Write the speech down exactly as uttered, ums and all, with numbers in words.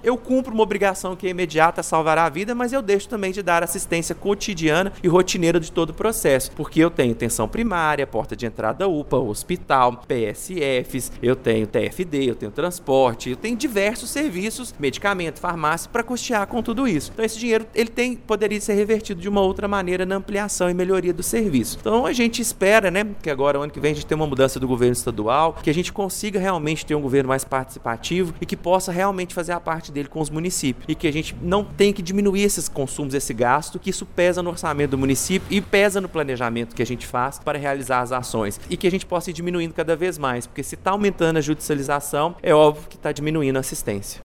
eu cumpro uma obrigação que é imediata, salvará a vida, mas eu deixo também de dar assistência cotidiana e rotineira de todo o processo, porque eu tenho atenção primária, porta de entrada U P A, hospital, P S Fs, eu tenho T F D, eu tenho transporte, eu tenho diversos serviços, medicamento, farmácia, para custear com tudo isso. Então esse dinheiro ele tem, poderia ser revertido de uma outra maneira na ampliação e melhoria do serviço. Então a gente espera, né, que agora, ano que vem, a gente tenha uma mudança do governo estadual, que a gente consiga realmente ter um governo mais participativo e que possa realmente fazer a parte dele com os municípios. E que a gente não tenha que diminuir esses consumos, esse gasto, que isso pesa no orçamento do município e pesa no planejamento que a gente faz para realizar as ações. E que a gente possa ir diminuindo cada vez mais, porque se está aumentando a judicialização, é óbvio que está diminuindo a assistência.